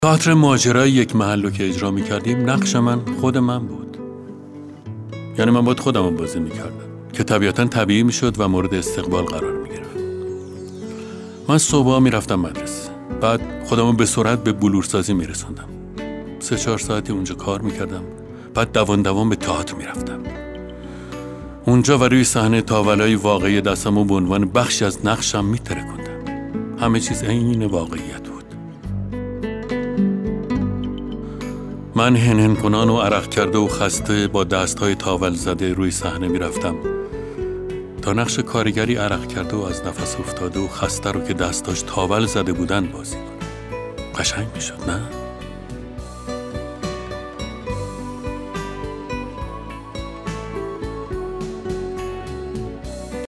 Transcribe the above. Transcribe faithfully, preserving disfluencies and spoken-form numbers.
تئاتر ماجرای یک محل رو که اجرا می‌کردیم، نقش من خود من بود. یعنی من باید خودم رو بازی می‌کردم که طبیعتاً طبیعی می‌شد و مورد استقبال قرار می‌گرفت. من صبحا می‌رفتم مدرسه، بعد خودم رو به سرعت به بلورسازی می‌رسوندم. سه چهار ساعتی اونجا کار می‌کردم، بعد دوان دوان به تئاتر می‌رفتم. اونجا و روی صحنه تاولای واقعی دستمو به عنوان بخشی از نقشم می‌ترکوندم. همه چیز عین واقعیت بود. من هنهن کنان و عرق کرده و خسته با دستهای تاول زده روی صحنه میرفتم تا نقش کارگری عرق کرده و از نفس افتاده و خسته رو که دستاش تاول زده بودن بازی کنم. قشنگ میشد نه؟